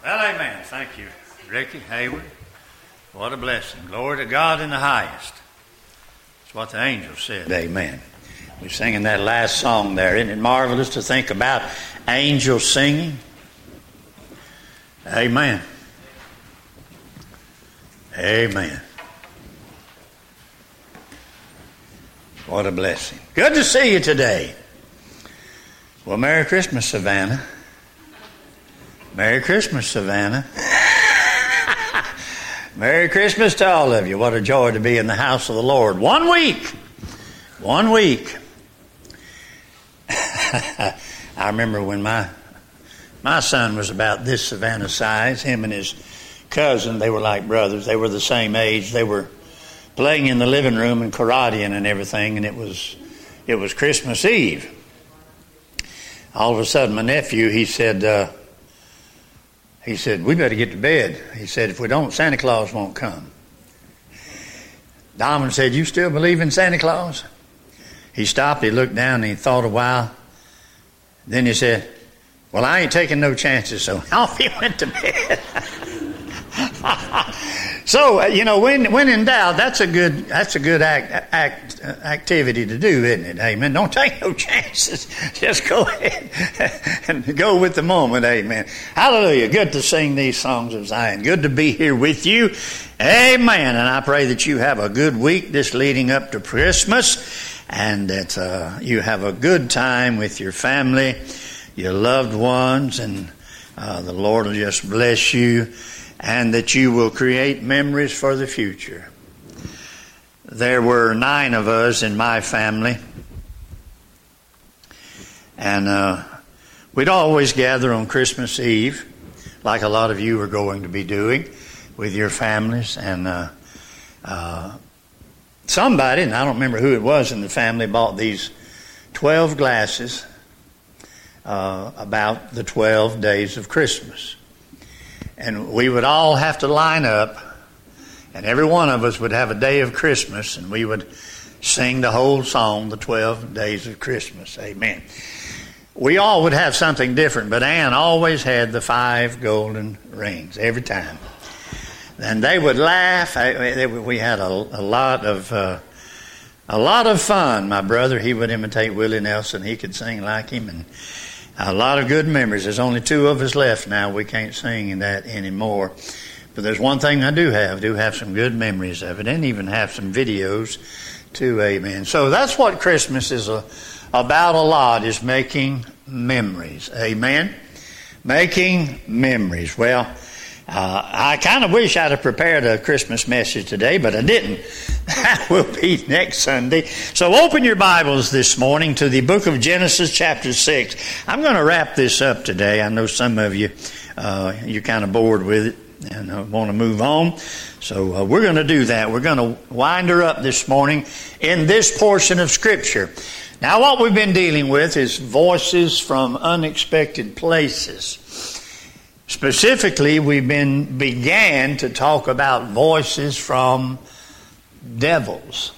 Well, amen. Thank you, Ricky Hayward. What a blessing. Glory to God in the highest. That's what the angel said. Amen. We're singing that last song there. Isn't it marvelous to think about angels singing? Amen. Amen. What a blessing. Good to see you today. Well, Merry Christmas, Savannah. Merry Christmas, Savannah. Merry Christmas to all of you. What a joy to be in the house of the Lord. 1 week. 1 week. I remember when my son was about this Savannah size. Him and his cousin, they were like brothers. They were the same age. They were playing in the living room and karateing and everything, and it was Christmas Eve. All of a sudden, my nephew, he said, we better get to bed. He said, if we don't, Santa Claus won't come. Donovan said, you still believe in Santa Claus? He stopped, he looked down, and he thought a while. Then he said, well, I ain't taking no chances, so off he went to bed. So, when in doubt, that's a good activity to do, isn't it? Amen. Don't take no chances. Just go ahead and go with the moment. Amen. Hallelujah. Good to sing these songs of Zion. Good to be here with you. Amen. And I pray that you have a good week this leading up to Christmas, and that you have a good time with your family, your loved ones, and the Lord will just bless you, and that you will create memories for the future. There were 9 of us in my family, and we'd always gather on Christmas Eve, like a lot of you are going to be doing with your families. And somebody, and I don't remember who it was in the family, bought these 12 glasses about the 12 days of Christmas. And we would all have to line up, and every one of us would have a day of Christmas, and we would sing the whole song, the 12 days of Christmas. Amen. We all would have something different, but Ann always had the 5 golden rings every time. And they would laugh. We had a lot of fun. My brother, he would imitate Willie Nelson. He could sing like him, and a lot of good memories. There's only 2 of us left now. We can't sing in that anymore. But there's one thing I do have some good memories of it, and even have some videos too. Amen. So that's what Christmas is about a lot, is making memories. Amen. Making memories. Well, I kind of wish I'd have prepared a Christmas message today, but I didn't. That will be next Sunday. So open your Bibles this morning to the book of Genesis chapter 6. I'm going to wrap this up today. I know some of you, you're kind of bored with it and want to move on. So we're going to do that. We're going to wind her up this morning in this portion of Scripture. Now, what we've been dealing with is voices from unexpected places. Specifically, we began to talk about voices from devils.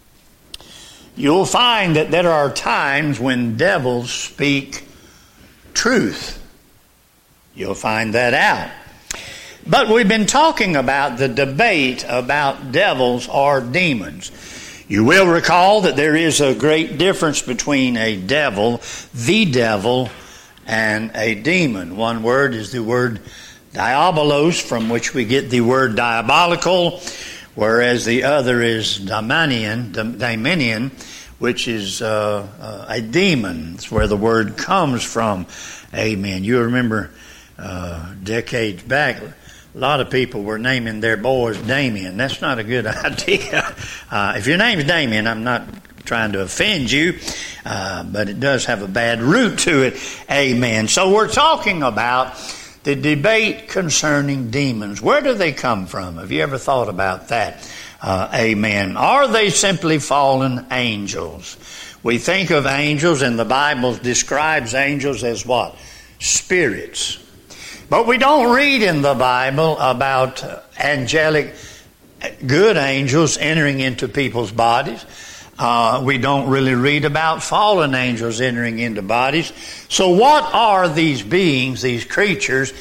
You'll find that there are times when devils speak truth. You'll find that out. But we've been talking about the debate about devils or demons. You will recall that there is a great difference between a devil, the devil, and a demon. One word is the word diabolos, from which we get the word diabolical, whereas the other is daimonian, which is a demon. That's where the word comes from. Amen. You remember decades back, a lot of people were naming their boys Damien. That's not a good idea. If your name's Damien, I'm not trying to offend you, but it does have a bad root to it. Amen. So we're talking about the debate concerning demons. Where do they come from? Have you ever thought about that? Amen. Are they simply fallen angels? We think of angels, and the Bible describes angels as what? Spirits. But we don't read in the Bible about angelic good angels entering into people's bodies. We don't really read about fallen angels entering into bodies. So what are these beings, these creatures,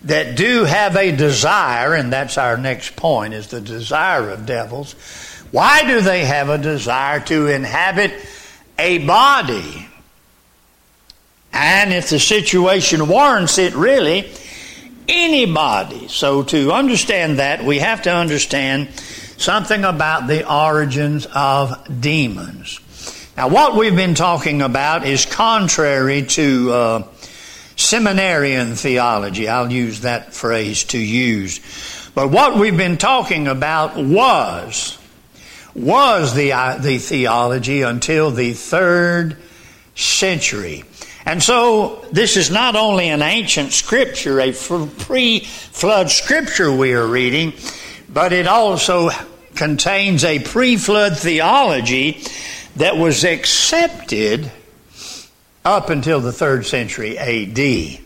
that do have a desire, and that's our next point, is the desire of devils. Why do they have a desire to inhabit a body? And if the situation warrants it, really, anybody. So to understand that, we have to understand something about the origins of demons. Now, what we've been talking about is contrary to seminarian theology. I'll use that phrase to use. But what we've been talking about was the theology until the 3rd century. And so this is not only an ancient scripture, a pre-flood scripture we are reading, but it also contains a pre-flood theology that was accepted up until the 3rd century A.D.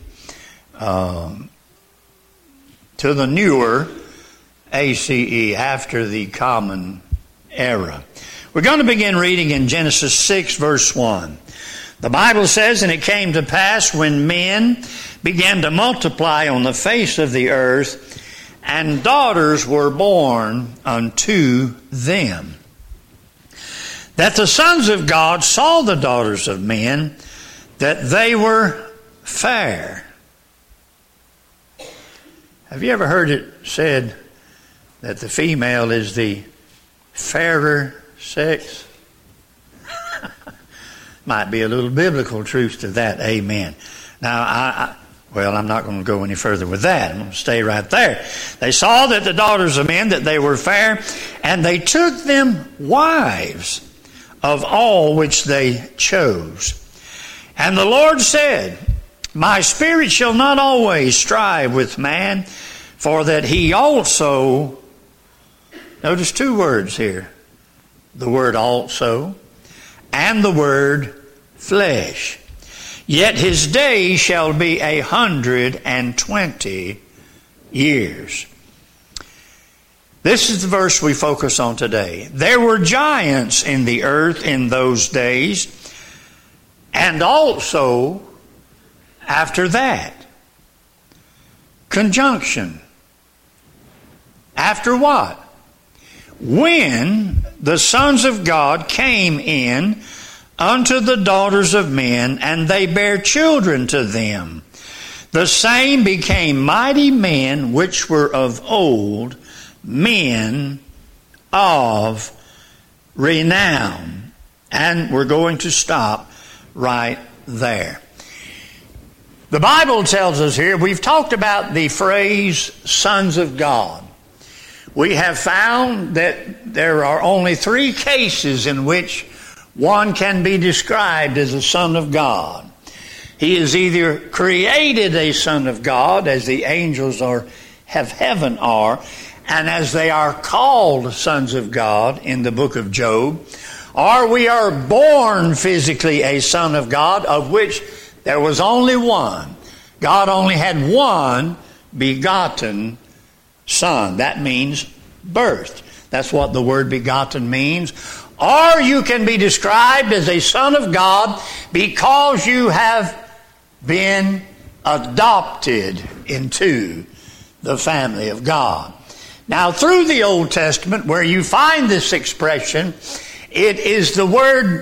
To the newer ACE, after the Common Era. We're going to begin reading in Genesis 6, verse 1. The Bible says, "And it came to pass when men began to multiply on the face of the earth, and daughters were born unto them, that the sons of God saw the daughters of men, that they were fair." Have you ever heard it said that the female is the fairer sex? Might be a little biblical truth to that. Amen. Now, I'm not going to go any further with that. I'm going to stay right there. They saw that the daughters of men, that they were fair, and they took them wives of all which they chose. And the Lord said, "My spirit shall not always strive with man, for that he also," notice 2 words here, the word also, and the word flesh. "Yet his days shall be 120 years." This is the verse we focus on today. "There were giants in the earth in those days, and also after that." Conjunction. After what? "When the sons of God came in unto the daughters of men, and they bare children to them, the same became mighty men which were of old, men of renown." And we're going to stop right there. The Bible tells us here, we've talked about the phrase sons of God. We have found that there are only 3 cases in which one can be described as a son of God. He is either created a son of God, as the angels of heaven are, and as they are called sons of God in the book of Job, or we are born physically a son of God, of which there was only one. God only had one begotten son. That means birth. That's what the word begotten means. Or you can be described as a son of God because you have been adopted into the family of God. Now, through the Old Testament, where you find this expression, it is the word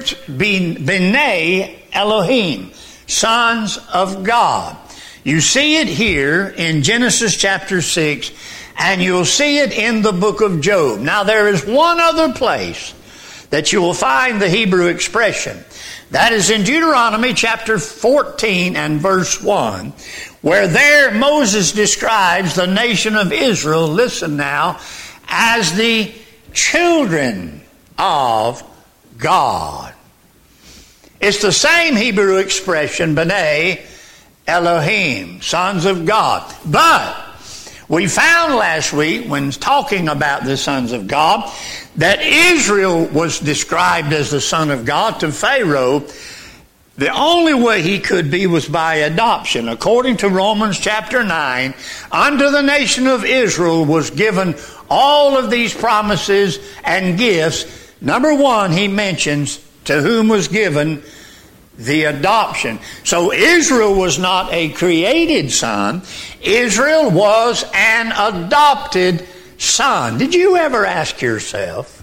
B'nai Elohim, sons of God. You see it here in Genesis chapter 6, and you'll see it in the book of Job. Now, there is one other place that you will find the Hebrew expression. That is in Deuteronomy chapter 14 and verse 1, where there Moses describes the nation of Israel, listen now, as the children of God. It's the same Hebrew expression, B'nai Elohim, sons of God. But we found last week, when talking about the sons of God, that Israel was described as the son of God to Pharaoh. The only way he could be was by adoption. According to Romans chapter 9, unto the nation of Israel was given all of these promises and gifts. Number 1, he mentions to whom was given The adoption. So Israel was not a created son. Israel was an adopted son. Did you ever ask yourself,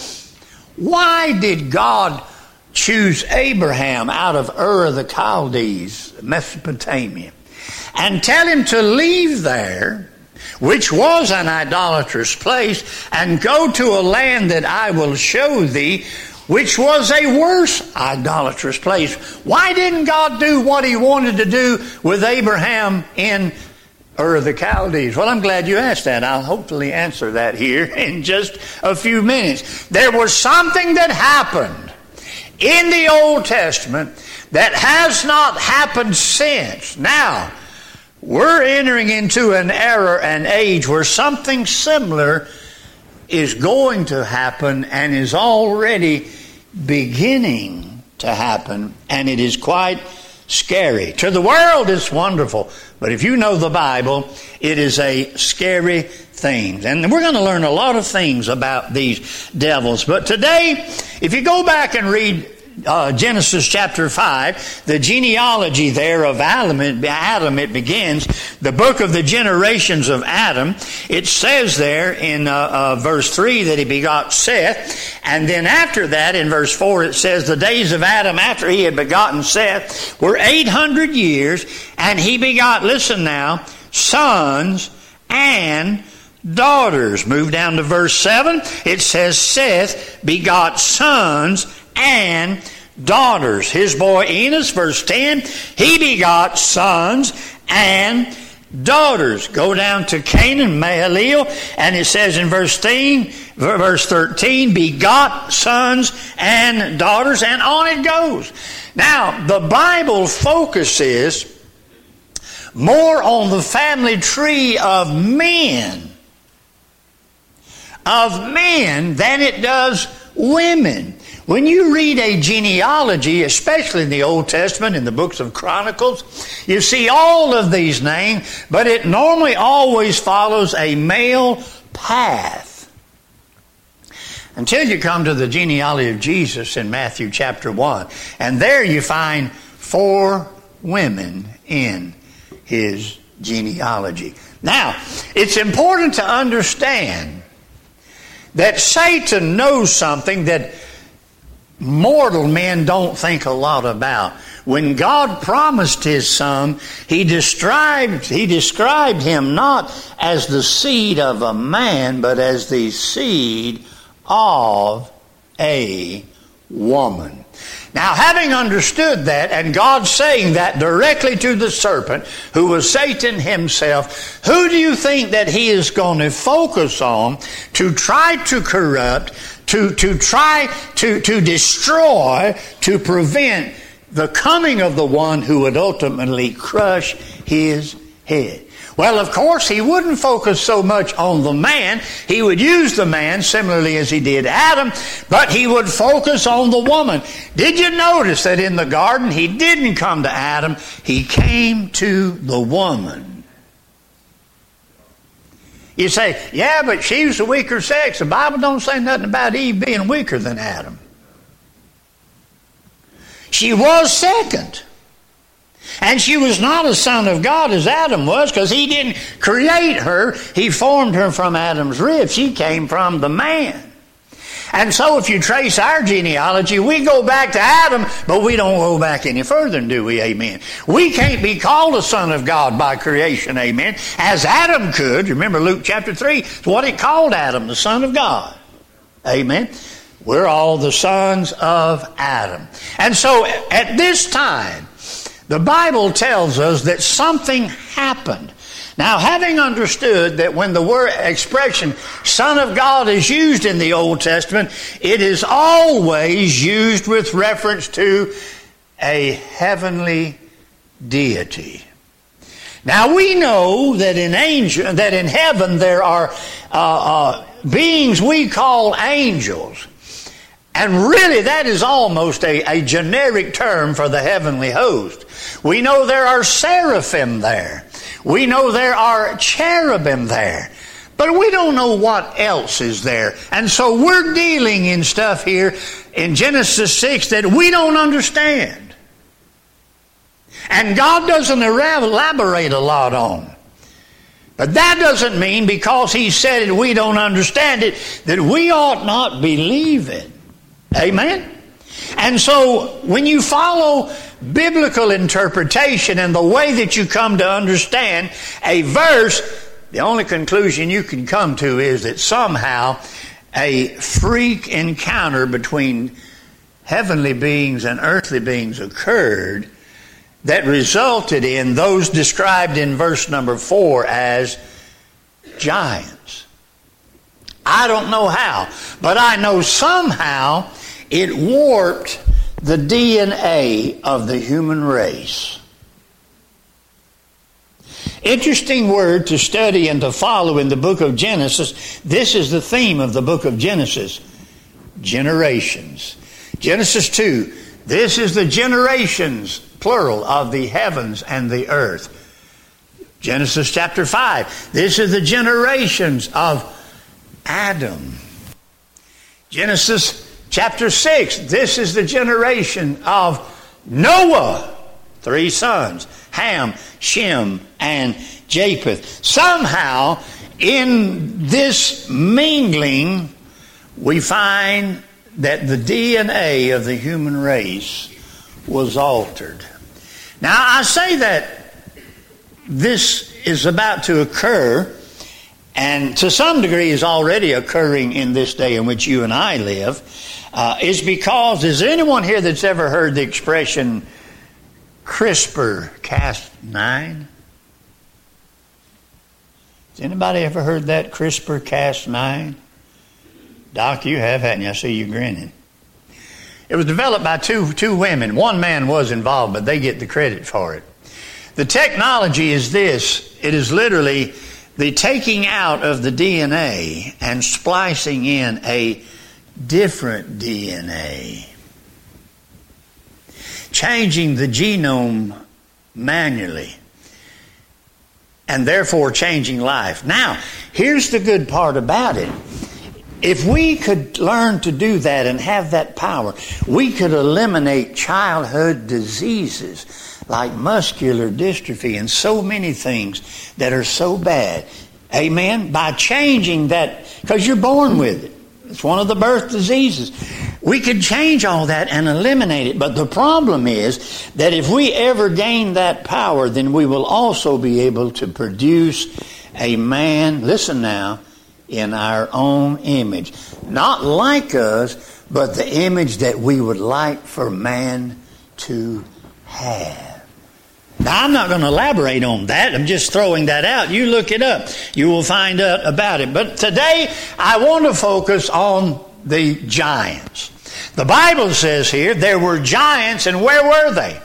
why did God choose Abraham out of Ur of the Chaldees, Mesopotamia, and tell him to leave there, which was an idolatrous place, and go to a land that I will show thee, which was a worse idolatrous place? Why didn't God do what he wanted to do with Abraham in Ur of the Chaldees? Well, I'm glad you asked that. I'll hopefully answer that here in just a few minutes. There was something that happened in the Old Testament that has not happened since. Now, we're entering into an era and age where something similar is going to happen and is already beginning to happen, and it is quite scary. To the world, it's wonderful, but if you know the Bible, it is a scary thing. And we're going to learn a lot of things about these devils. But today, if you go back and read Genesis chapter 5, the genealogy there of Adam, it begins, the book of the generations of Adam. It says there in verse 3 that he begot Seth, and then after that in verse 4 it says the days of Adam after he had begotten Seth were 800 years, and he begot, listen now, sons and daughters. Move down to verse 7. It says Seth begot sons and daughters. His boy Enos, verse 10, he begot sons and daughters. Go down to Canaan, Mahalalel, and it says in verse 13, begot sons and daughters, and on it goes. Now, the Bible focuses more on the family tree of men than it does women. When you read a genealogy, especially in the Old Testament, in the books of Chronicles, you see all of these names, but it normally always follows a male path. Until you come to the genealogy of Jesus in Matthew chapter 1. And there you find 4 women in his genealogy. Now, it's important to understand that Satan knows something that mortal men don't think a lot about. When God promised his son, he described him not as the seed of a man, but as the seed of a woman. Now, having understood that, and God saying that directly to the serpent, who was Satan himself, who do you think that he is going to focus on to try to corrupt, to try to destroy, to prevent the coming of the one who would ultimately crush his head? Well, of course, he wouldn't focus so much on the man. He would use the man similarly as he did Adam, but he would focus on the woman. Did you notice that in the garden he didn't come to Adam, he came to the woman? You say, yeah, but she was the weaker sex. The Bible don't say nothing about Eve being weaker than Adam. She was second. And she was not a son of God as Adam was, because he didn't create her. He formed her from Adam's rib. She came from the man. And so if you trace our genealogy, we go back to Adam, but we don't go back any further, do we? Amen. We can't be called a son of God by creation, amen, as Adam could. Remember Luke chapter 3, it's what it called Adam, the son of God. Amen. We're all the sons of Adam. And so at this time, the Bible tells us that something happened. Now, having understood that when the word expression Son of God is used in the Old Testament, it is always used with reference to a heavenly deity. Now, we know that in heaven there are beings we call angels. And really, that is almost a generic term for the heavenly host. We know there are seraphim there. We know there are cherubim there. But we don't know what else is there. And so we're dealing in stuff here in Genesis 6 that we don't understand. And God doesn't elaborate a lot on. But that doesn't mean because He said it, we don't understand it, that we ought not believe it. Amen? And so when you follow biblical interpretation and the way that you come to understand a verse, the only conclusion you can come to is that somehow a freak encounter between heavenly beings and earthly beings occurred that resulted in those described in verse number 4 as giants. I don't know how, but I know somehow it warped the DNA of the human race. Interesting word to study and to follow in the book of Genesis. This is the theme of the book of Genesis. Generations. Genesis 2. This is the generations, plural, of the heavens and the earth. Genesis chapter 5. This is the generations of Adam. Genesis chapter 6. This is the generation of Noah. 3 sons, Ham, Shem, and Japheth. Somehow, in this mingling, we find that the DNA of the human race was altered. Now, I say that this is about to occur, and to some degree is already occurring in this day in which you and I live, is because, is there anyone here that's ever heard the expression CRISPR-Cas9? Has anybody ever heard that, CRISPR-Cas9? Doc, you have, haven't you? I see you grinning. It was developed by two women. One man was involved, but they get the credit for it. The technology is this. It is literally the taking out of the DNA and splicing in a different DNA. Changing the genome manually. And therefore changing life. Now, here's the good part about it. If we could learn to do that and have that power, we could eliminate childhood diseases like muscular dystrophy and so many things that are so bad. Amen? By changing that, because you're born with it. It's one of the birth diseases. We could change all that and eliminate it. But the problem is that if we ever gain that power, then we will also be able to produce a man, listen now, in our own image. Not like us, but the image that we would like for man to have. Now, I'm not going to elaborate on that. I'm just throwing that out. You look it up. You will find out about it. But today, I want to focus on the giants. The Bible says here, there were giants, and where were they?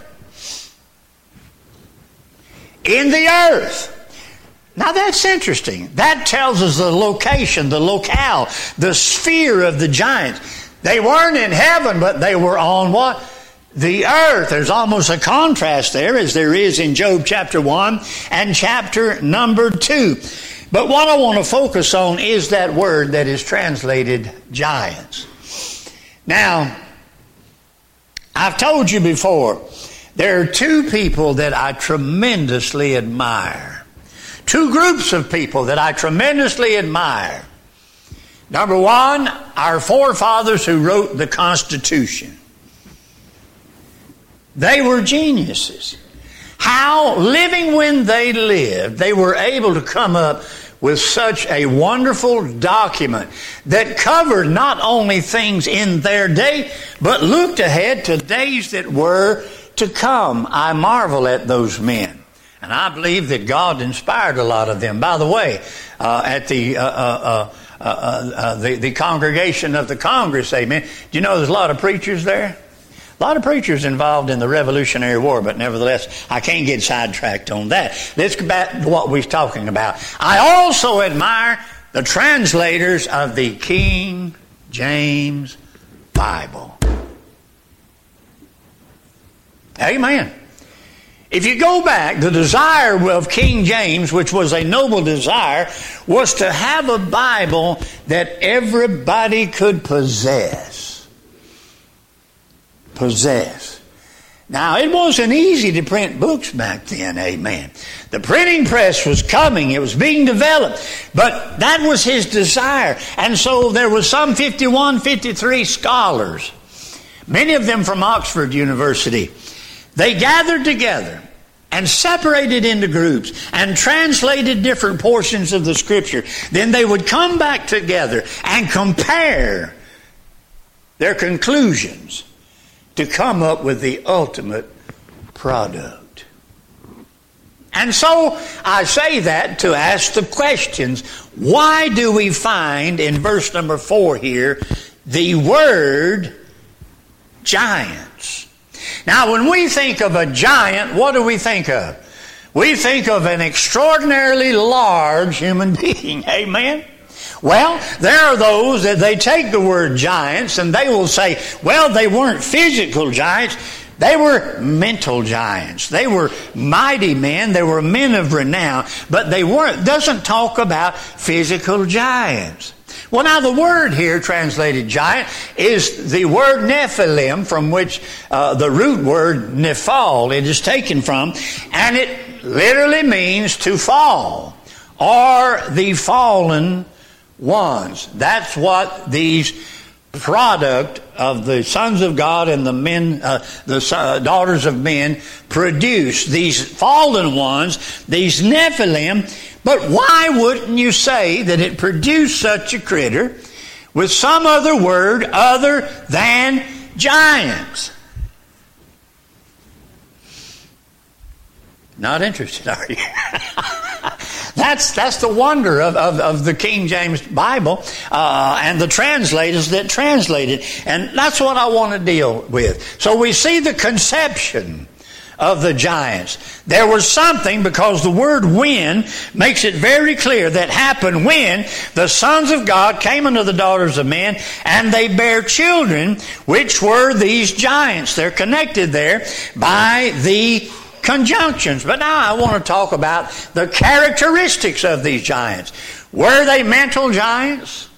In the earth. Now that's interesting. That tells us the location, the locale, the sphere of the giants. They weren't in heaven, but they were on what? The earth. There's almost a contrast there, as there is in Job chapter 1 and chapter number 2. But what I want to focus on is that word that is translated giants. Now, I've told you before, there are two people that I tremendously admire. Two groups of people that I tremendously admire. Number one, our forefathers who wrote the Constitution. They were geniuses. How, living when they lived, they were able to come up with such a wonderful document that covered not only things in their day, but looked ahead to days that were to come. I marvel at those men. And I believe that God inspired a lot of them. By the way, at the congregation of the Congress, amen, do you know there's a lot of preachers there? A lot of preachers involved in the Revolutionary War, but nevertheless, I can't get sidetracked on that. Let's get back to what we're talking about. I also admire the translators of the King James Bible. Amen. If you go back, the desire of King James, which was a noble desire, was to have a Bible that everybody could possess. Now, it wasn't easy to print books back then, amen. The printing press was coming. It was being developed. But that was his desire. And so there were some 51, 53 scholars, many of them from Oxford University. They gathered together and separated into groups and translated different portions of the Scripture. Then they would come back together and compare their conclusions to come up with the ultimate product. And so I say that to ask the questions, why do we find in verse number 4 here the word giants? Now, when we think of a giant, what do we think of? We think of an extraordinarily large human being. Amen? Well, there are those that they take the word giants and they will say, well, they weren't physical giants. They were mental giants. They were mighty men. They were men of renown. But they weren't. Doesn't talk about physical giants. Well, now the word here translated giant is the word Nephilim, from which the root word nephal it is taken from, and it literally means to fall, or the fallen ones. That's what these product of the sons of God and the men, daughters of men produce. These fallen ones, these Nephilim. But why wouldn't you say that it produced such a critter with some other word other than giants? Not interested, are you? That's the wonder of the King James Bible and the translators that translate it. And that's what I want to deal with. So we see the conception of the giants. There was something, because the word when makes it very clear, that happened when the sons of God came unto the daughters of men, and they bare children, which were these giants. They're connected there by the conjunctions. But now I want to talk about the characteristics of these giants. Were they mental giants?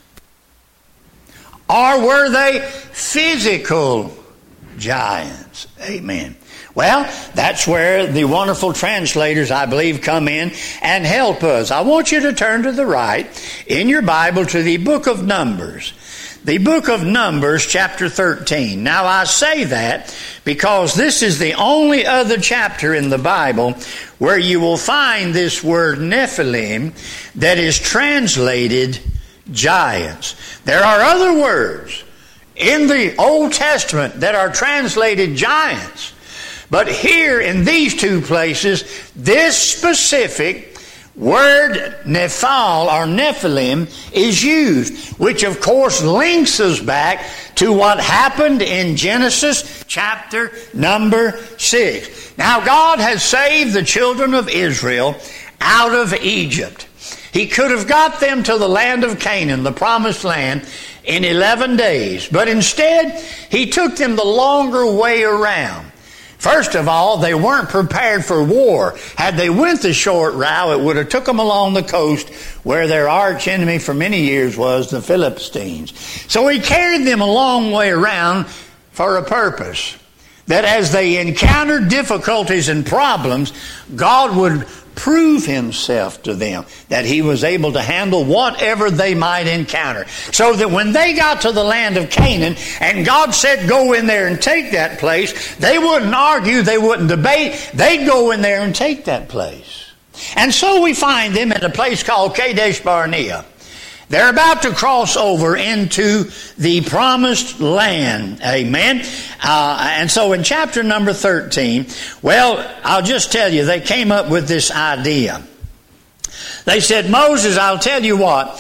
Or were they physical giants? Amen. Well, that's where the wonderful translators, I believe, come in and help us. I want you to turn to the right in your Bible to the book of Numbers. The book of Numbers, chapter 13. Now, I say that because this is the only other chapter in the Bible where you will find this word Nephilim that is translated giants. There are other words in the Old Testament that are translated giants. But here in these two places, this specific word Nephal or Nephilim is used, which of course links us back to what happened in Genesis chapter number 6. Now, God has saved the children of Israel out of Egypt. He could have got them to the land of Canaan, the promised land, in 11 days. But instead, He took them the longer way around. First of all, they weren't prepared for war. Had they went the short route, it would have took them along the coast where their arch enemy for many years was the Philistines. So He carried them a long way around for a purpose. That as they encountered difficulties and problems, God would prove Himself to them, that He was able to handle whatever they might encounter. So that when they got to the land of Canaan and God said go in there and take that place, they wouldn't argue, they wouldn't debate, they'd go in there and take that place. And so we find them at a place called Kadesh Barnea. They're about to cross over into the promised land. Amen. And so in chapter number 13, well, I'll just tell you, they came up with this idea. They said, Moses, I'll tell you what,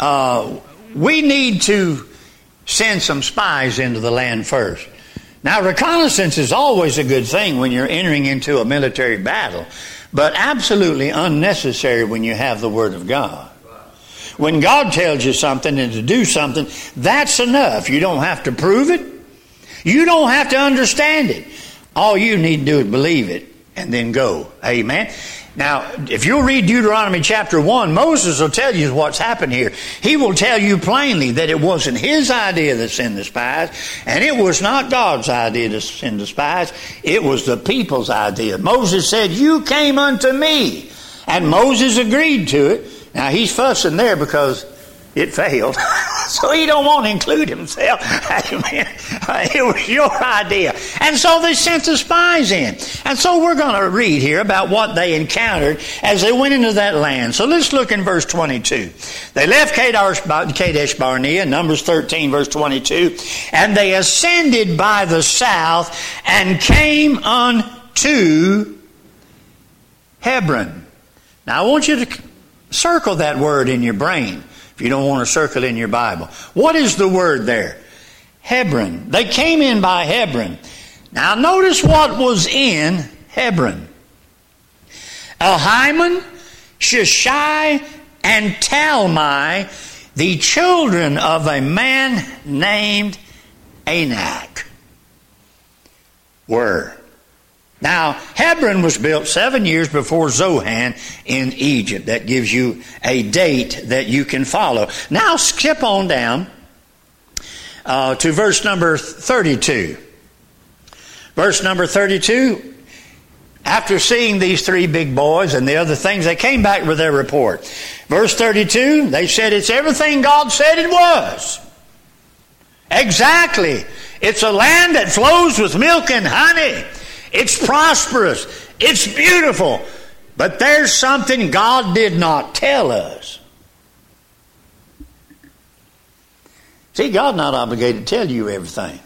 we need to send some spies into the land first. Now, reconnaissance is always a good thing when you're entering into a military battle, but absolutely unnecessary when you have the Word of God. When God tells you something and to do something, that's enough. You don't have to prove it. You don't have to understand it. All you need to do is believe it. and then go. Amen. Now, if you'll read Deuteronomy chapter 1, Moses will tell you what's happened here. He will tell you plainly that it wasn't his idea to send the spies, and it was not God's idea to send the spies. It was the people's idea. Moses said, "You came unto me." And Moses agreed to it. Now, he's fussing there because it failed. So he don't want to include himself. Amen. It was your idea. And so they sent the spies in. And so we're going to read here about what they encountered as they went into that land. So let's look in verse 22. They left Kadesh Barnea, Numbers 13, verse 22, and they ascended by the south and came unto Hebron. Now I want you to circle that word in your brain if you don't want to circle it in your Bible. What is the word there? Hebron. They came in by Hebron. Now notice what was in Hebron. Ahiman, Sheshai, and Talmai, the children of a man named Anak, were. Now, Hebron was built 7 years before Zoan in Egypt. That gives you a date that you can follow. Now, skip on down to verse number 32. Verse number 32, after seeing these three big boys and the other things, they came back with their report. Verse 32, they said, "It's everything God said it was." Exactly. It's a land that flows with milk and honey. It's prosperous. It's beautiful. But there's something God did not tell us. See, God's not obligated to tell you everything.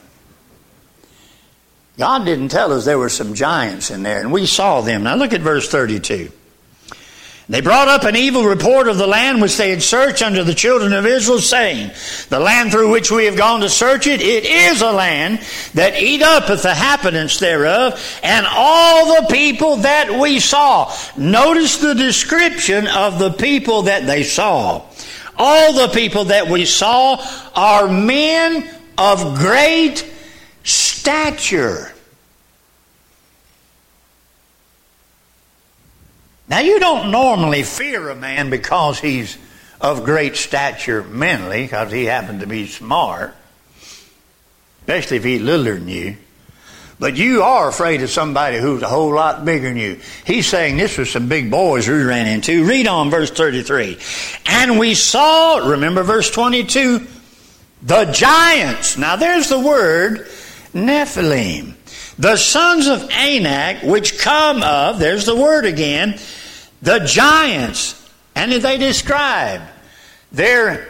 God didn't tell us there were some giants in there, and we saw them. Now look at verse 32. They brought up an evil report of the land which they had searched unto the children of Israel, saying, "The land through which we have gone to search it, it is a land that eat up the inhabitants thereof, and all the people that we saw." Notice the description of the people that they saw. All the people that we saw are men of great stature. Now, you don't normally fear a man because he's of great stature mentally, because he happened to be smart, especially if he's littler than you. But you are afraid of somebody who's a whole lot bigger than you. He's saying this was some big boys we ran into. Read on verse 33. "And we saw," remember verse 22, "the giants." Now there's the word Nephilim. "The sons of Anak, which come of," there's the word again, "the giants." And they describe their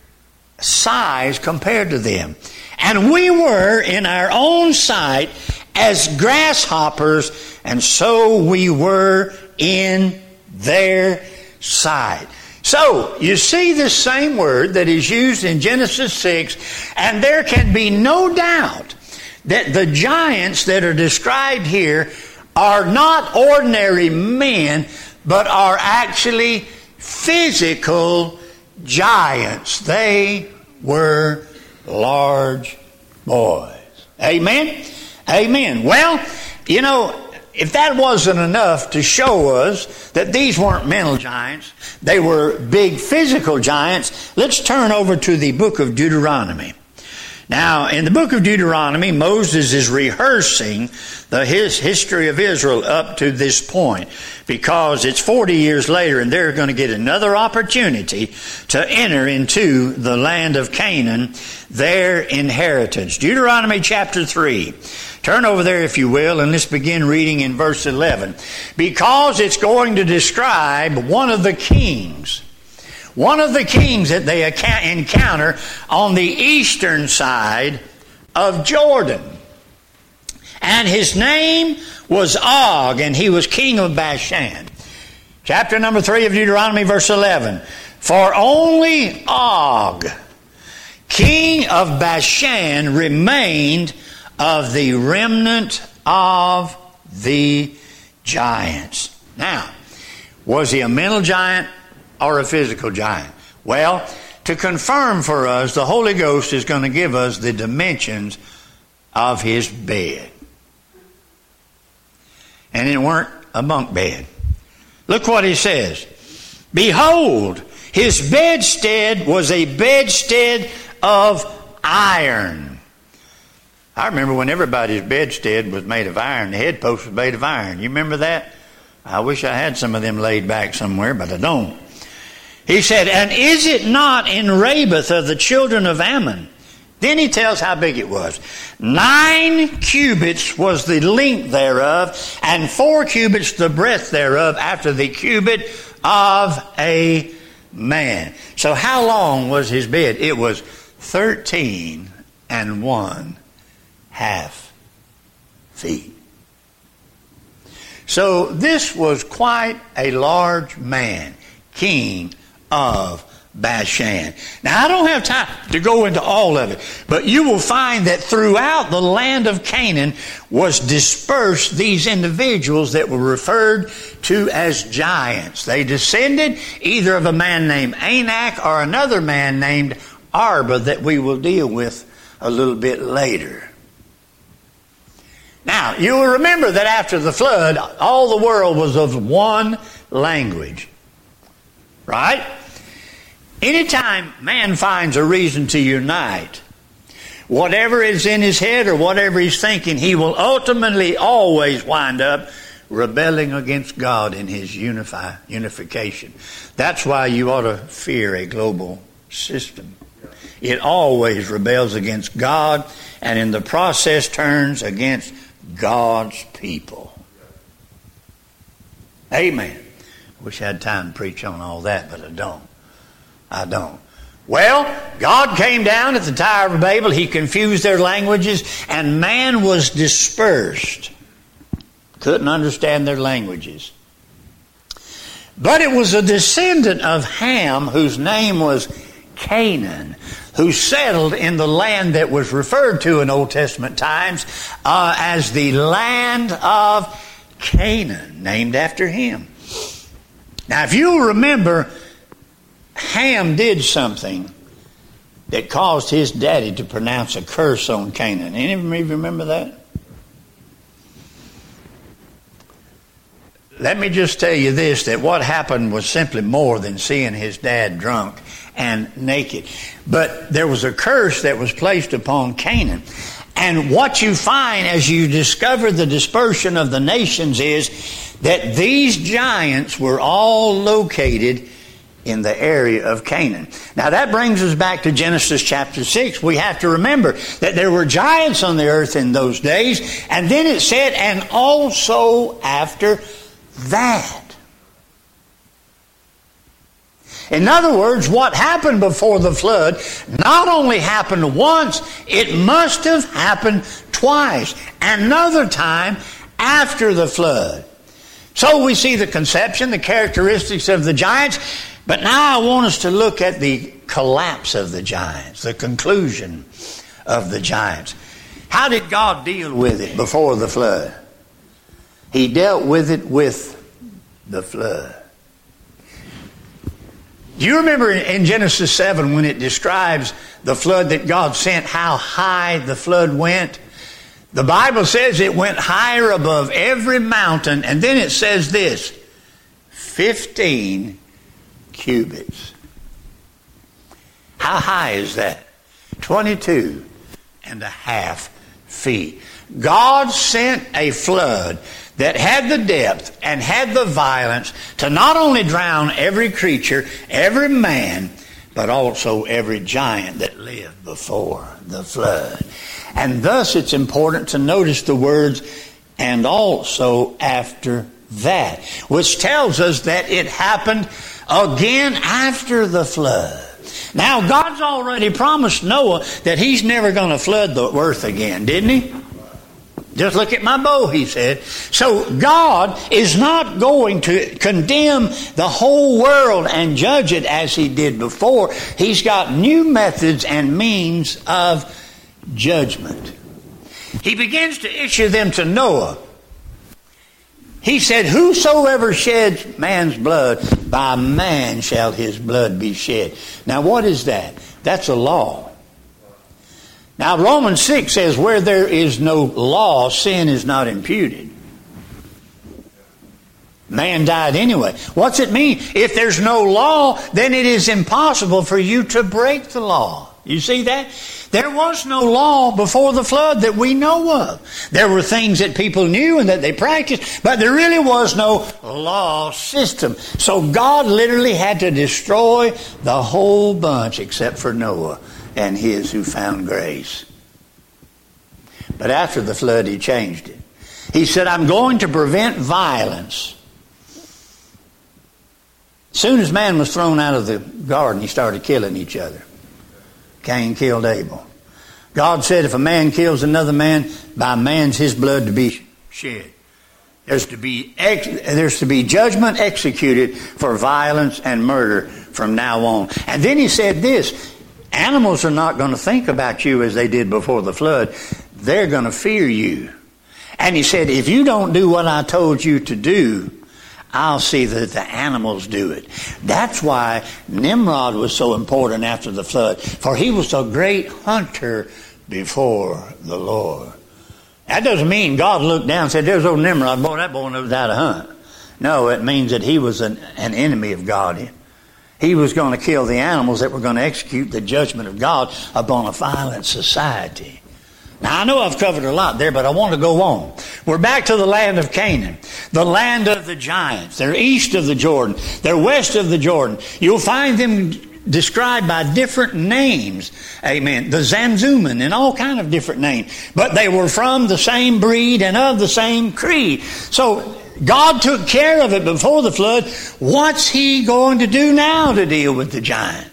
size compared to them. "And we were in our own sight as grasshoppers, and so we were in their sight." So, you see the same word that is used in Genesis 6, and there can be no doubt that the giants that are described here are not ordinary men, but are actually physical giants. They were large boys. Amen? Amen. Well, you know, if that wasn't enough to show us that these weren't mental giants, they were big physical giants, let's turn over to the book of Deuteronomy. Now, in the book of Deuteronomy, Moses is rehearsing his history of Israel up to this point, because it's 40 years later and they're going to get another opportunity to enter into the land of Canaan, their inheritance. Deuteronomy chapter 3. Turn over there if you will, and let's begin reading in verse 11. Because it's going to describe one of the kings. One of the kings that they encounter on the eastern side of Jordan. And his name was Og, and he was king of Bashan. Chapter number 3 of Deuteronomy, verse 11. "For only Og, king of Bashan, remained of the remnant of the giants." Now, was he a mental giant or a physical giant? Well, to confirm for us, the Holy Ghost is going to give us the dimensions of his bed. and it weren't a bunk bed. Look what he says. Behold, his bedstead was a bedstead of iron. I remember when everybody's bedstead was made of iron. The headpost was made of iron. You remember that? I wish I had some of them laid back somewhere, but I don't. He said, and is it not in Rabbath of the children of Ammon? Then he tells how big it was. 9 cubits was the length thereof, and 4 cubits the breadth thereof, after the cubit of a man. So how long was his bed? It was 13 1/2 feet. So this was quite a large man, king of Bashan. Now, I don't have time to go into all of it, but you will find that throughout the land of Canaan was dispersed these individuals that were referred to as giants. They descended either of a man named Anak or another man named Arba that we will deal with a little bit later. Now, you will remember that after the flood, all the world was of one language. Right? Anytime man finds a reason to unite, whatever is in his head or whatever he's thinking, he will ultimately always wind up rebelling against God in his unification. That's why you ought to fear a global system. It always rebels against God and in the process turns against God's people. Amen. Wish I had time to preach on all that, but I don't. Well, God came down at the Tower of Babel. He confused their languages, and man was dispersed. Couldn't understand their languages. But it was a descendant of Ham, whose name was Canaan, who settled in the land that was referred to in Old Testament times as the land of Canaan, named after him. Now, if you remember, Ham did something that caused his daddy to pronounce a curse on Canaan. Any of you remember that? Let me just tell you this, that what happened was simply more than seeing his dad drunk and naked. But there was a curse that was placed upon Canaan. And what you find as you discover the dispersion of the nations is that these giants were all located in the area of Canaan. Now that brings us back to Genesis chapter 6. We have to remember that there were giants on the earth in those days. And then it said, and also after that. In other words, what happened before the flood not only happened once, it must have happened twice. Another time after the flood. So we see the conception, the characteristics of the giants. But now I want us to look at the collapse of the giants, the conclusion of the giants. How did God deal with it before the flood? He dealt with it with the flood. Do you remember in Genesis 7 when it describes the flood that God sent, how high the flood went? The Bible says it went higher above every mountain, and then it says this, 15 cubits. How high is that? 22.5 feet. God sent a flood that had the depth and had the violence to not only drown every creature, every man, but also every giant that lived before the flood. And thus it's important to notice the words, and also after that, which tells us that it happened again after the flood. Now, God's already promised Noah that he's never going to flood the earth again, didn't he? Just look at my bow, he said. So God is not going to condemn the whole world and judge it as he did before. He's got new methods and means of judgment. He begins to issue them to Noah. He said, whosoever sheds man's blood, by man shall his blood be shed. Now what is that? That's a law. Now Romans 6 says, where there is no law, sin is not imputed. Man died anyway. What's it mean? If there's no law, then it is impossible for you to break the law. You see that? There was no law before the flood that we know of. There were things that people knew and that they practiced, but there really was no law system. So God literally had to destroy the whole bunch except for Noah and his who found grace. But after the flood, he changed it. He said, I'm going to prevent violence. As soon as man was thrown out of the garden, he started killing each other. Cain killed Abel. God said if a man kills another man, by man's his blood to be shed. There's to be judgment executed for violence and murder from now on. And then he said this, animals are not going to think about you as they did before the flood. They're going to fear you. And he said, if you don't do what I told you to do, I'll see that the animals do it. That's why Nimrod was so important after the flood. For he was a great hunter before the Lord. That doesn't mean God looked down and said, there's old Nimrod, boy, that boy knows how to hunt. No, it means that he was an enemy of God. He was going to kill the animals that were going to execute the judgment of God upon a violent society. Now, I know I've covered a lot there, but I want to go on. We're back to the land of Canaan, the land of the giants. They're east of the Jordan. They're west of the Jordan. You'll find them described by different names. Amen. The Zamzummim and all kind of different names. But they were from the same breed and of the same creed. So God took care of it before the flood. What's he going to do now to deal with the giants?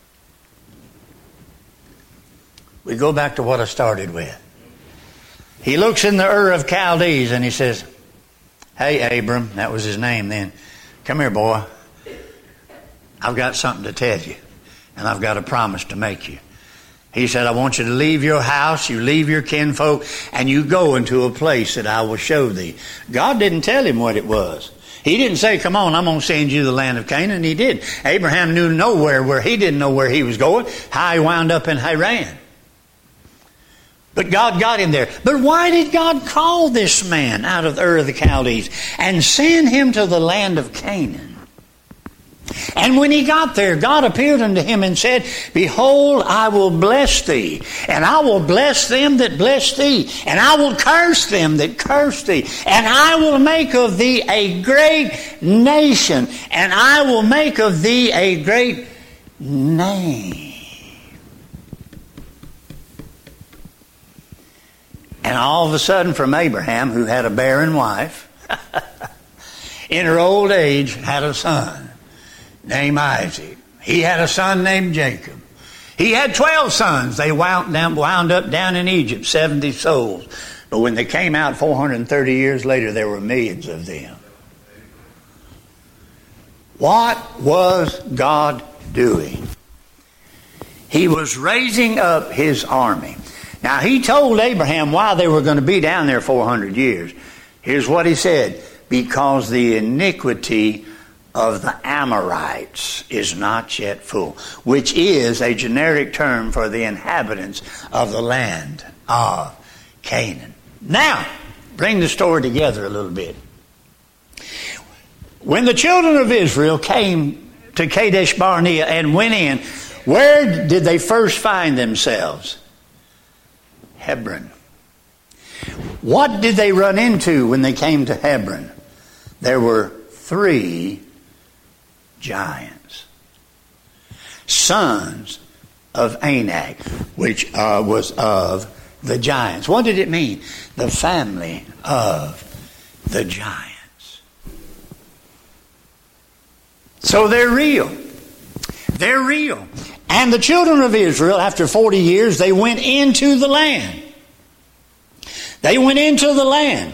We go back to what I started with. He looks in the Ur of Chaldees and he says, hey, Abram, that was his name then. Come here, boy. I've got something to tell you, and I've got a promise to make you. He said, I want you to leave your house, you leave your kinfolk, and you go into a place that I will show thee. God didn't tell him what it was. He didn't say, come on, I'm going to send you to the land of Canaan. He did. Abraham knew nowhere where he didn't know where he was going, how he wound up in Haran. But God got him there. But why did God call this man out of Ur of the Chaldees and send him to the land of Canaan? And when he got there, God appeared unto him and said, behold, I will bless thee, and I will bless them that bless thee, and I will curse them that curse thee, and I will make of thee a great nation, and I will make of thee a great name. And all of a sudden, from Abraham, who had a barren wife, in her old age had a son named Isaac. He had a son named Jacob. He had 12 sons. They wound up down in Egypt, 70 souls. But when they came out 430 years later, there were millions of them. What was God doing? He was raising up his army. Now, he told Abraham why they were going to be down there 400 years. Here's what he said. Because the iniquity of the Amorites is not yet full, which is a generic term for the inhabitants of the land of Canaan. Now, bring the story together a little bit. When the children of Israel came to Kadesh Barnea and went in, where did they first find themselves? Hebron. What did they run into when they came to Hebron? There were 3 giants, sons of Anak, which was of the giants. What did it mean? The family of the giants. So they're real. They're real. And the children of Israel, after 40 years, they went into the land. They went into the land.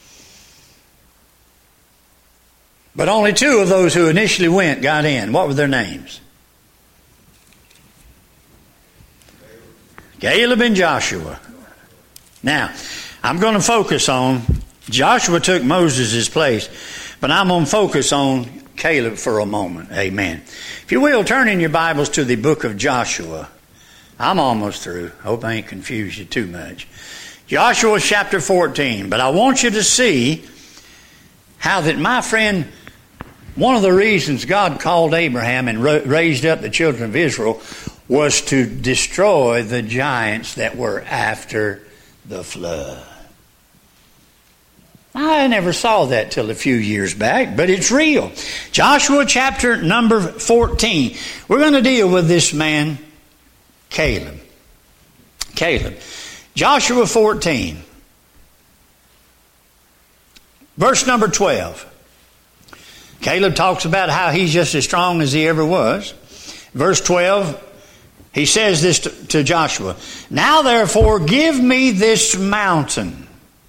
But only 2 of those who initially went got in. What were their names? Caleb and Joshua. Now, I'm going to focus on, Joshua took Moses' place, but I'm going to focus on Caleb for a moment. Amen. If you will, turn in your Bibles to the book of Joshua. I'm almost through. Hope I ain't confused you too much. Joshua chapter 14. But I want you to see how that, my friend, one of the reasons God called Abraham and raised up the children of Israel was to destroy the giants that were after the flood. I never saw that till a few years back, but it's real. Joshua chapter number 14. We're going to deal with this man, Caleb. Joshua 14. Verse number 12. Caleb talks about how he's just as strong as he ever was. Verse 12, he says this to Joshua. Now therefore give me this mountain,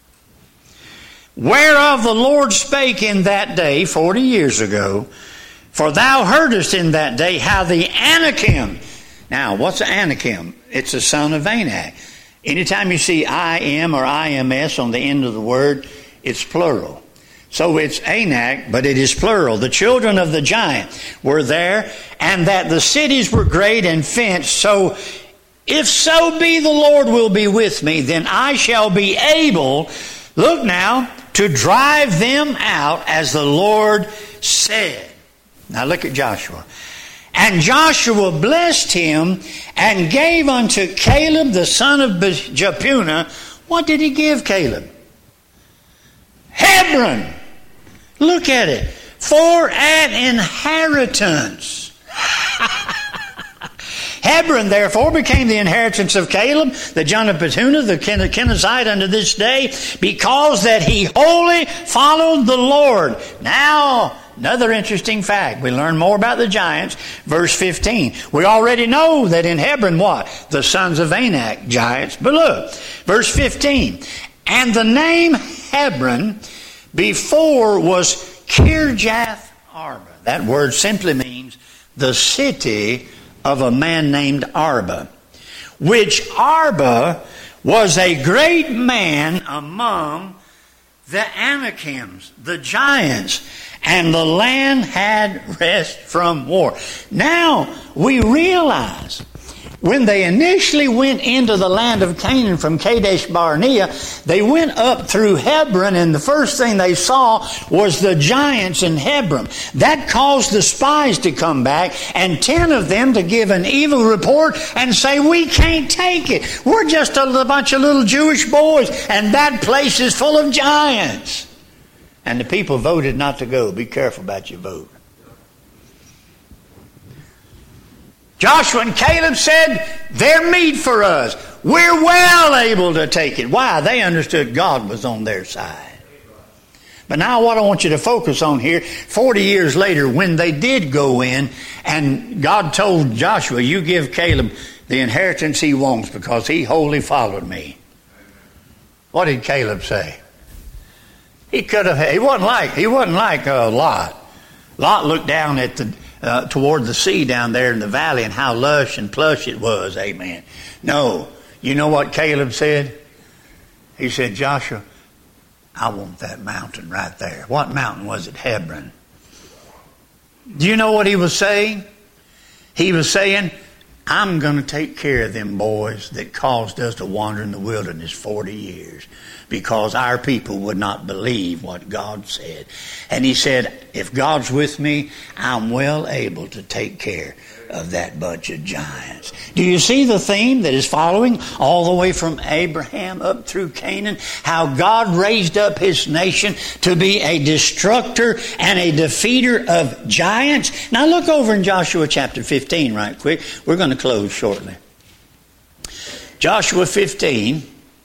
whereof the Lord spake in that day, 40 years ago. For thou heardest in that day how the Anakim. Now, what's Anakim? It's a son of Anak. Anytime you see I-M or I-M-S on the end of the word, it's plural. So it's Anak, but it is plural. The children of the giant were there, and that the cities were great and fenced. So, if so be the Lord will be with me, then I shall be able, look now, to drive them out as the Lord said. Now look at Joshua. And Joshua blessed him and gave unto Caleb the son of Jephunneh. What did he give Caleb? Hebron. Look at it. For an inheritance. Hebron, therefore, became the inheritance of Caleb, the son of Jephunneh, the Kenizzite unto this day, because that he wholly followed the Lord. Now, another interesting fact. We learn more about the giants. Verse 15. We already know that in Hebron, what? The sons of Anak, giants. But look, verse 15. And the name Hebron before was Kirjath Arba. That word simply means the city of a man named Arba, which Arba was a great man among the Anakims, the giants, and the land had rest from war. Now we realize when they initially went into the land of Canaan from Kadesh Barnea, they went up through Hebron, and the first thing they saw was the giants in Hebron. That caused the spies to come back, and 10 of them to give an evil report and say, we can't take it. We're just a bunch of little Jewish boys, and that place is full of giants. And the people voted not to go. Be careful about your vote. Joshua and Caleb said, they're meat for us. We're well able to take it. Why? They understood God was on their side. But now what I want you to focus on here, 40 years later, when they did go in, and God told Joshua, you give Caleb the inheritance he wants because he wholly followed me. What did Caleb say? He wasn't like Lot. Lot looked down at toward the sea down there in the valley and how lush and plush it was. Amen. No. You know what Caleb said? He said, Joshua, I want that mountain right there. What mountain was it? Hebron. Do you know what he was saying? He was saying, I'm going to take care of them boys that caused us to wander in the wilderness 40 years because our people would not believe what God said. And he said, if God's with me, I'm well able to take care of that bunch of giants. Do you see the theme that is following all the way from Abraham up through Canaan? How God raised up his nation to be a destructor and a defeater of giants. Now look over in Joshua chapter 15 right quick. We're going to close shortly. Joshua 15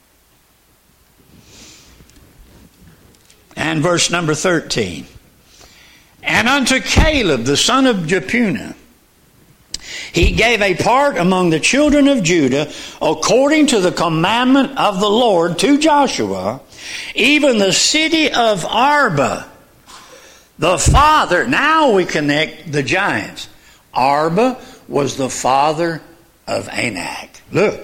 and verse number 13. And unto Caleb the son of Jephunneh he gave a part among the children of Judah according to the commandment of the Lord to Joshua, even the city of Arba, the father. Now we connect the giants. Arba was the father of Anak. Look.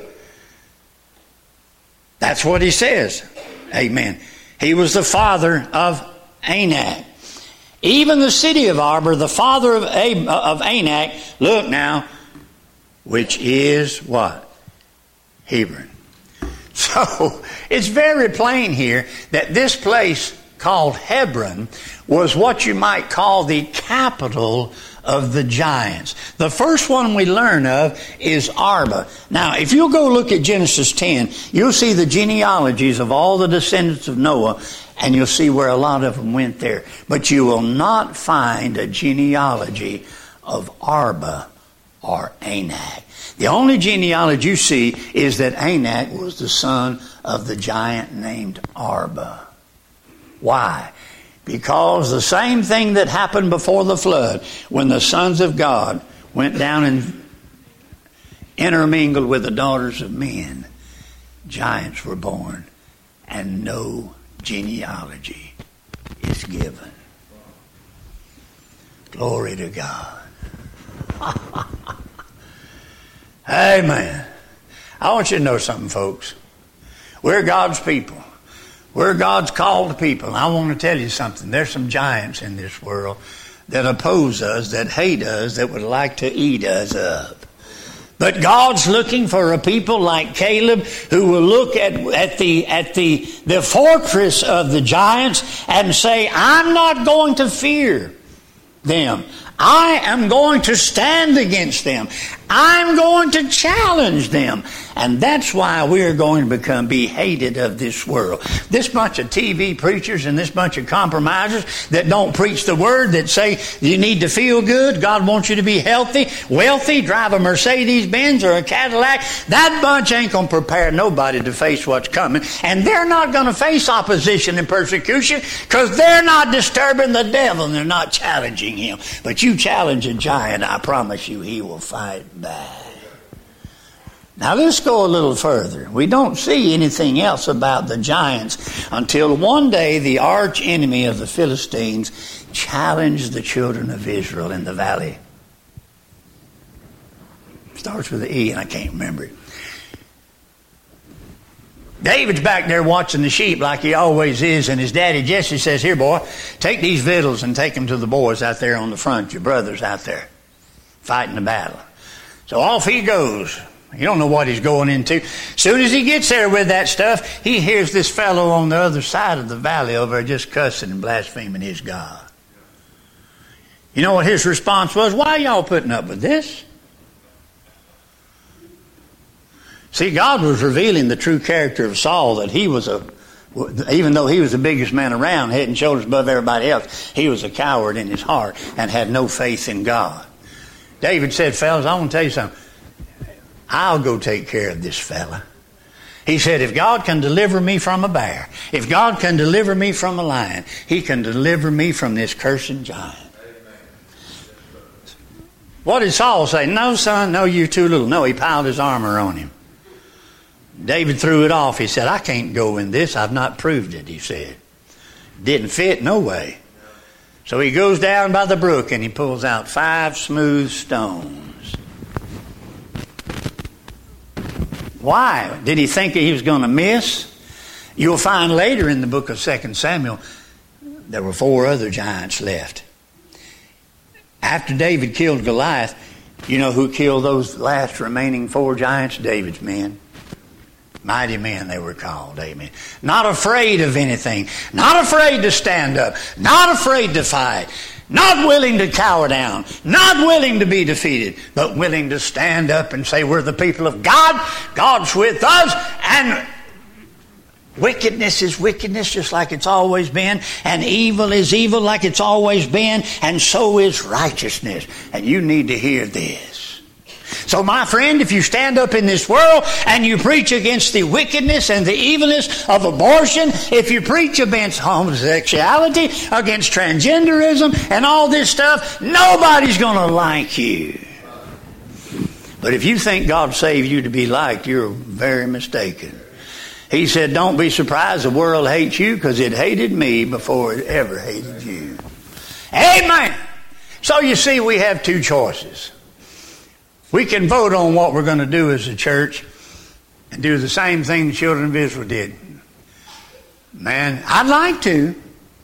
That's what he says. Amen. He was the father of Anak. Even the city of Arba, the father of Anak, look now, which is what? Hebron. So, it's very plain here that this place called Hebron, was what you might call the capital of the giants. The first one we learn of is Arba. Now, if you'll go look at Genesis 10, you'll see the genealogies of all the descendants of Noah, and you'll see where a lot of them went there. But you will not find a genealogy of Arba or Anak. The only genealogy you see is that Anak was the son of the giant named Arba. Why? Because the same thing that happened before the flood, when the sons of God went down and intermingled with the daughters of men, giants were born, and no genealogy is given. Glory to God. Amen. I want you to know something, folks. We're God's people. We're God's called people. I want to tell you something. There's some giants in this world that oppose us, that hate us, that would like to eat us up. But God's looking for a people like Caleb who will look at the fortress of the giants and say, I'm not going to fear them. I am going to stand against them. I'm going to challenge them. And that's why we're going to be hated of this world. This bunch of TV preachers and this bunch of compromisers that don't preach the word, that say you need to feel good, God wants you to be healthy, wealthy, drive a Mercedes-Benz or a Cadillac, that bunch ain't going to prepare nobody to face what's coming. And they're not going to face opposition and persecution because they're not disturbing the devil and they're not challenging him. But you challenge a giant, I promise you, he will fight back. Now let's go a little further. We don't see anything else about the giants until one day the arch enemy of the Philistines challenged the children of Israel in the valley. Starts with an E and I can't remember it. David's back there watching the sheep like he always is, and his daddy Jesse says, here boy, take these victuals and take them to the boys out there on the front, your brothers out there fighting the battle. So off he goes. You don't know what he's going into. As soon as he gets there with that stuff, he hears this fellow on the other side of the valley over there just cussing and blaspheming his God. You know what his response was? Why are y'all putting up with this? See, God was revealing the true character of Saul, that he was even though he was the biggest man around, head and shoulders above everybody else, he was a coward in his heart and had no faith in God. David said, fellas, I want to tell you something. I'll go take care of this fella. He said, if God can deliver me from a bear, if God can deliver me from a lion, he can deliver me from this cursing giant. What did Saul say? No, son, no, you're too little. No, he piled his armor on him. David threw it off. He said, I can't go in this. I've not proved it, he said. Didn't fit, no way. So he goes down by the brook and he pulls out 5 smooth stones. Why? Did he think that he was going to miss? You'll find later in the book of 2 Samuel, there were 4 other giants left. After David killed Goliath, you know who killed those last remaining 4 giants? David's men. Mighty men they were called, amen. Not afraid of anything. Not afraid to stand up. Not afraid to fight. Not willing to cower down. Not willing to be defeated. But willing to stand up and say, we're the people of God. God's with us. And wickedness is wickedness just like it's always been. And evil is evil like it's always been. And so is righteousness. And you need to hear this. So my friend, if you stand up in this world and you preach against the wickedness and the evilness of abortion, if you preach against homosexuality, against transgenderism and all this stuff, nobody's going to like you. But if you think God saved you to be liked, you're very mistaken. He said, don't be surprised the world hates you because it hated me before it ever hated you. Amen. So you see, we have 2 choices. We can vote on what we're going to do as a church and do the same thing the children of Israel did. Man, I'd like to.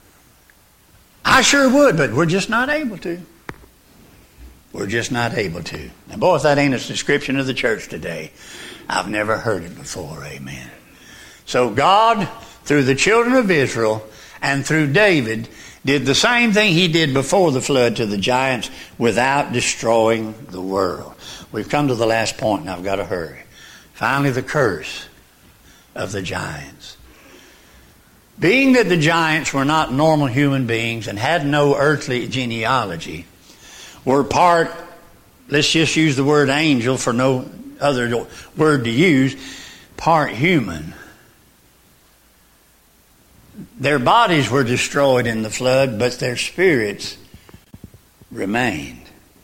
I sure would, but we're just not able to. We're just not able to. Now, boy, if that ain't a description of the church today, I've never heard it before. Amen. So God, through the children of Israel, and through David did the same thing he did before the flood to the giants without destroying the world. We've come to the last point and I've got to hurry. Finally, the curse of the giants. Being that the giants were not normal human beings and had no earthly genealogy, were part, let's just use the word angel for no other word to use, part human. Their bodies were destroyed in the flood, but their spirits remained.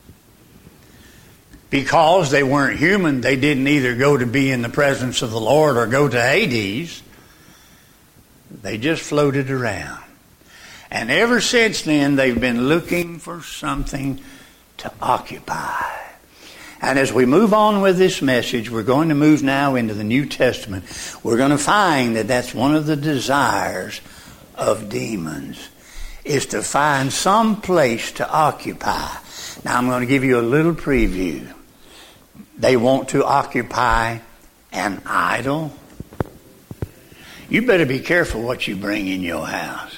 Because they weren't human, they didn't either go to be in the presence of the Lord or go to Hades. They just floated around. And ever since then, they've been looking for something to occupy. And as we move on with this message, we're going to move now into the New Testament. We're going to find that that's one of the desires of demons, is to find some place to occupy. Now I'm going to give you a little preview. They want to occupy an idol. You better be careful what you bring in your house.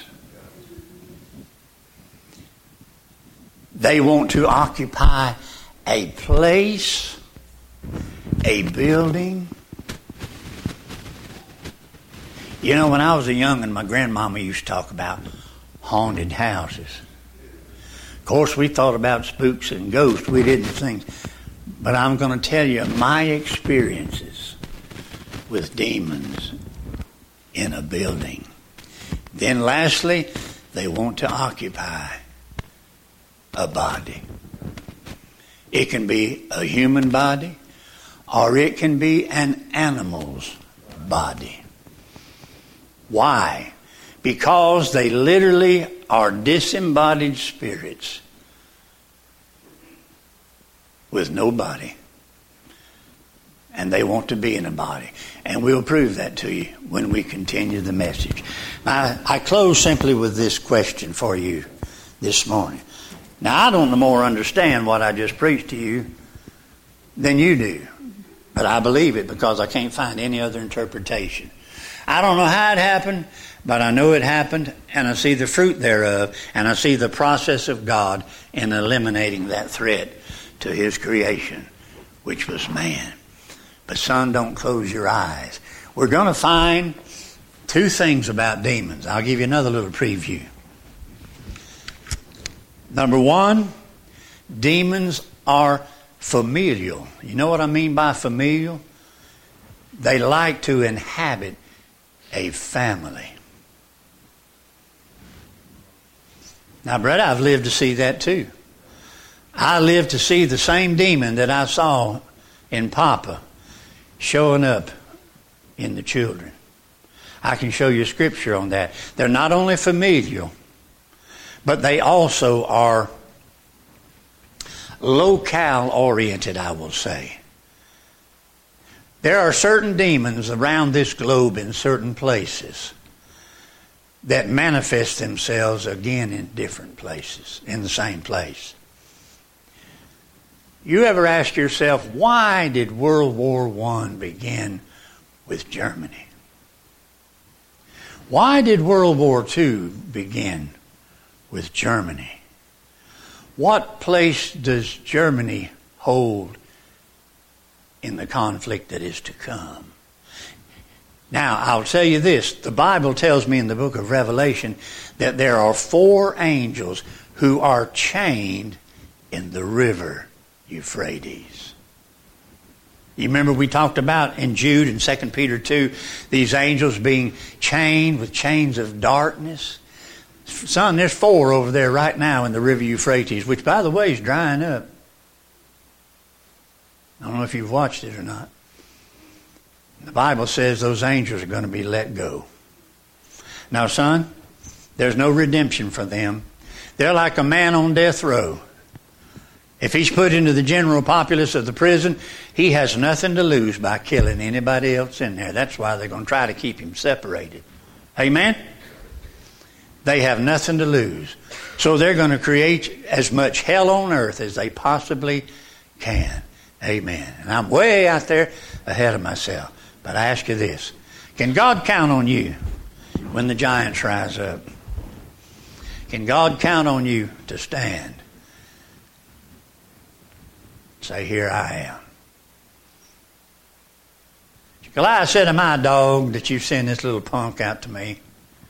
They want to occupy a place, a building. You know, when I was a young'un, my grandmama used to talk about haunted houses. Of course, we thought about spooks and ghosts. We didn't think. But I'm going to tell you my experiences with demons in a building. Then lastly, they want to occupy a body. It can be a human body, or it can be an animal's body. Why? Because they literally are disembodied spirits with no body. And they want to be in a body. And we'll prove that to you when we continue the message. Now, I close simply with this question for you this morning. Now, I don't no more understand what I just preached to you than you do. But I believe it because I can't find any other interpretation. I don't know how it happened, but I know it happened, and I see the fruit thereof, and I see the process of God in eliminating that threat to His creation, which was man. But son, don't close your eyes. We're going to find two things about demons. I'll give you another little preview. Number one, demons are familial. You know what I mean by familial? They like to inhabit a family. Now, brother, I've lived to see that too. I lived to see the same demon that I saw in Papa showing up in the children. I can show you scripture on that. They're not only familial, but they also are locale oriented, I will say. There are certain demons around this globe in certain places that manifest themselves again in different places, in the same place. You ever ask yourself, why did World War I begin with Germany? Why did World War II begin with Germany? What place does Germany hold in the conflict that is to come? Now, I'll tell you this. The Bible tells me in the book of Revelation that there are 4 angels who are chained in the river Euphrates. You remember we talked about in Jude and 2 Peter 2, these angels being chained with chains of darkness. Son, there's 4 over there right now in the river Euphrates, which, by the way, is drying up. I don't know if you've watched it or not. The Bible says those angels are going to be let go. Now, son, there's no redemption for them. They're like a man on death row. If he's put into the general populace of the prison, he has nothing to lose by killing anybody else in there. That's why they're going to try to keep him separated. Amen? They have nothing to lose. So they're going to create as much hell on earth as they possibly can. Amen. And I'm way out there ahead of myself. But I ask you this. Can God count on you when the giants rise up? Can God count on you to stand? Say, here I am. Goliath said, am I a dog that you send this little punk out to me?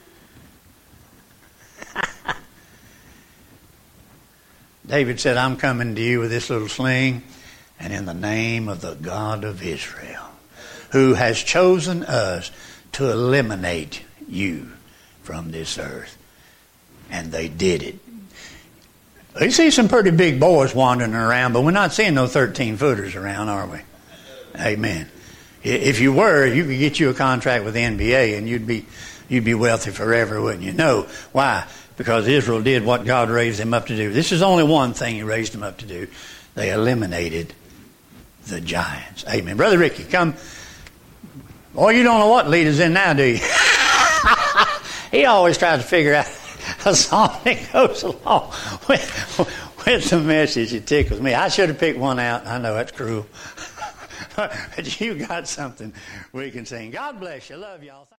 David said, I'm coming to you with this little sling, and in the name of the God of Israel, who has chosen us to eliminate you from this earth. And they did it. You see some pretty big boys wandering around, but we're not seeing no 13-footers around, are we? Amen. If you were, you could get you a contract with the NBA, and you'd be wealthy forever, wouldn't you? No. Why? Because Israel did what God raised them up to do. This is only one thing He raised them up to do. They eliminated the giants. Amen. Brother Ricky, come. Oh, you don't know what leader's in now, do you? He always tries to figure out a song that goes along with the message. It tickles me. I should have picked one out. I know that's cruel. But you got something we can sing. God bless you. Love y'all.